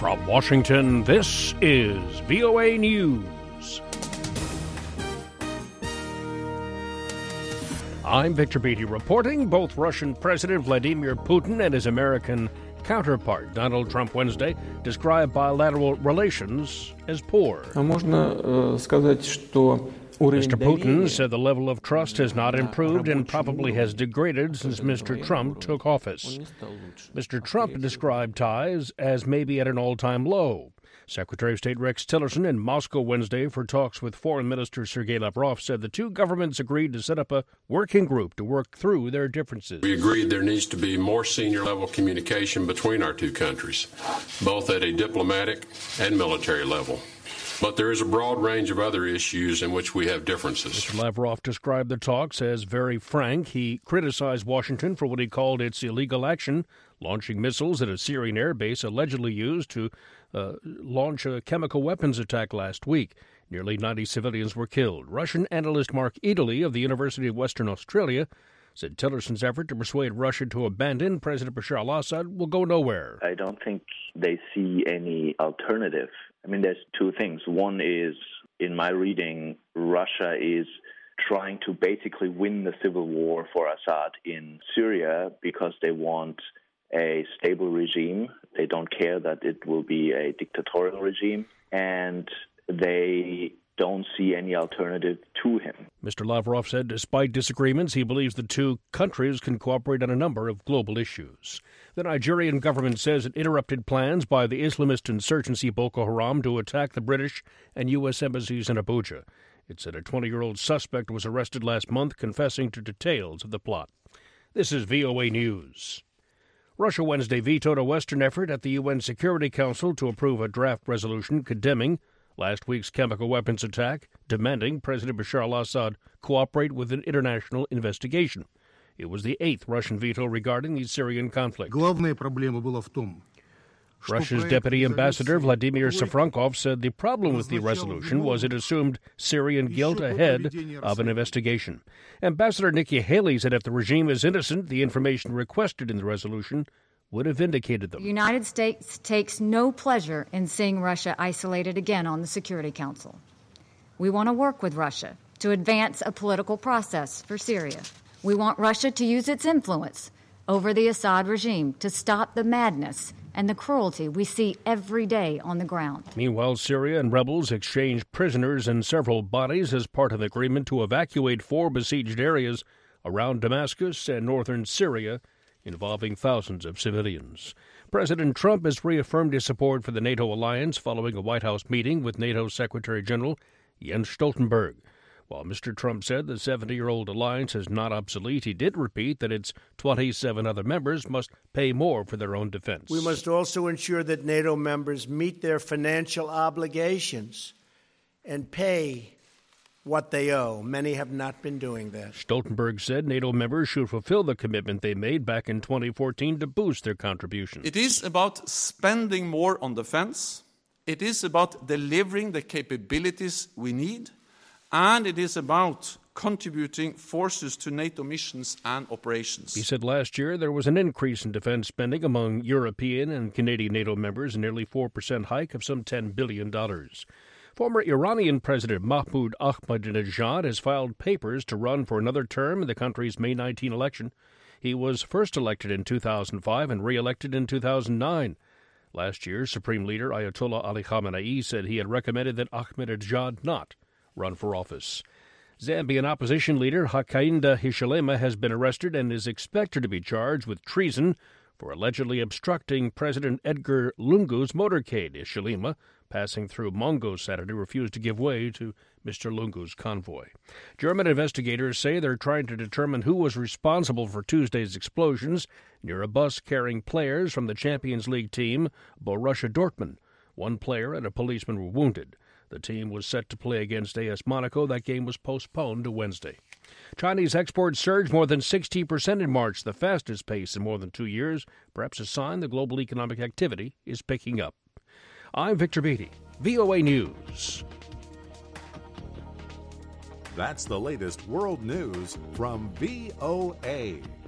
From Washington, this is VOA News. I'm Victor Beatty reporting. Both Russian President Vladimir Putin and his American counterpart Donald Trump Wednesday described bilateral relations as poor. Mr. Putin said the level of trust has not improved and probably has degraded since Mr. Trump took office. Mr. Trump described ties as maybe at an all-time low. Secretary of State Rex Tillerson in Moscow Wednesday for talks with Foreign Minister Sergei Lavrov said the two governments agreed to set up a working group to work through their differences. We agreed there needs to be more senior-level communication between our two countries, both at a diplomatic and military level. But there is a broad range of other issues in which we have differences. Mr. Lavrov described the talks as very frank. He criticized Washington for what he called its illegal action, launching missiles at a Syrian airbase allegedly used to launch a chemical weapons attack last week. Nearly 90 civilians were killed. Russian analyst Mark Edely of the University of Western Australia said Tillerson's effort to persuade Russia to abandon President Bashar al-Assad will go nowhere. I don't think they see any alternative. I mean, there's two things. One is, in my reading, Russia is trying to basically win the civil war for Assad in Syria because they want a stable regime. They don't care that it will be a dictatorial regime, and they don't see any alternative to him. Mr. Lavrov said despite disagreements, he believes the two countries can cooperate on a number of global issues. The Nigerian government says it interrupted plans by the Islamist insurgency Boko Haram to attack the British and U.S. embassies in Abuja. It said a 20-year-old suspect was arrested last month confessing to details of the plot. This is VOA News. Russia Wednesday vetoed a Western effort at the UN Security Council to approve a draft resolution condemning last week's chemical weapons attack, demanding President Bashar al-Assad cooperate with an international investigation. It was the eighth Russian veto regarding the Syrian conflict. Russia's deputy ambassador Vladimir Safronkov said the problem with the resolution was it assumed Syrian guilt ahead of an investigation. Ambassador Nikki Haley said if the regime is innocent, the information requested in the resolution would have vindicated them. The United States takes no pleasure in seeing Russia isolated again on the Security Council. We want to work with Russia to advance a political process for Syria. We want Russia to use its influence over the Assad regime to stop the madness and the cruelty we see every day on the ground. Meanwhile, Syria and rebels exchanged prisoners in several bodies as part of the agreement to evacuate 4 besieged areas around Damascus and northern Syria, involving thousands of civilians. President Trump has reaffirmed his support for the NATO alliance following a White House meeting with NATO Secretary General Jens Stoltenberg. While Mr. Trump said the 70-year-old alliance is not obsolete, he did repeat that its 27 other members must pay more for their own defense. We must also ensure that NATO members meet their financial obligations and pay what they owe. Many have not been doing that. Stoltenberg said NATO members should fulfill the commitment they made back in 2014 to boost their contributions. It is about spending more on defense. It is about delivering the capabilities we need. And it is about contributing forces to NATO missions and operations. He said last year there was an increase in defense spending among European and Canadian NATO members, a nearly 4% hike of some $10 billion. Former Iranian President Mahmoud Ahmadinejad has filed papers to run for another term in the country's May 19 election. He was first elected in 2005 and re-elected in 2009. Last year, Supreme Leader Ayatollah Ali Khamenei said he had recommended that Ahmadinejad not run for office. Zambian opposition leader Hakainde Hichilema has been arrested and is expected to be charged with treason for allegedly obstructing President Edgar Lungu's motorcade. Hichilema, passing through Mongo Saturday, refused to give way to Mr. Lungu's convoy. German investigators say they're trying to determine who was responsible for Tuesday's explosions near a bus carrying players from the Champions League team Borussia Dortmund. One player and a policeman were wounded. The team was set to play against AS Monaco. That game was postponed to Wednesday. Chinese exports surged more than 60% in March, the fastest pace in more than 2 years, perhaps a sign the global economic activity is picking up. I'm Victor Beatty, VOA News. That's the latest world news from VOA.